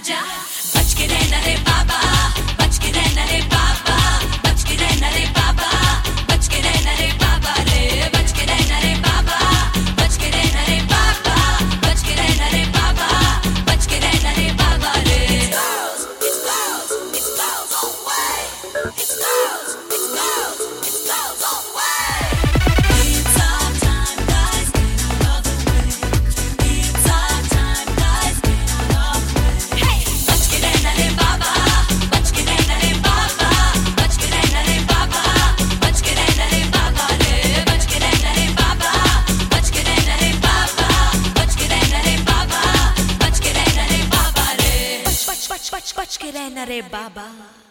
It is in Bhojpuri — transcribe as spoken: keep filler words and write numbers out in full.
जा बच के रहना रे बाबा बच के रहना रे बाबा बच के रहना रे बाबा बच के रहना रे बाबा रे बच के रहना रे बाबा बच के रहना रे बाबा बच के रहना रे बाबा बच के रहना रे बाबा रे It's clouds, it's clouds, it's clouds all way. It's clouds, it's clouds, it's clouds all way. It's our time, guys, get out of the way. It's our time, guys, get out of the way. Hey, बच के रहना रे बाबा, बच के रहना रे बाबा, बच के रहना रे बाबा, बच के रहना रे बाबा रे, बच के रहना रे बाबा, बच के रहना रे बाबा, बच के रहना रे बाबा, बच के रहना रे बाबा रे, बच बच बच बच बच के रहना रे बाबा.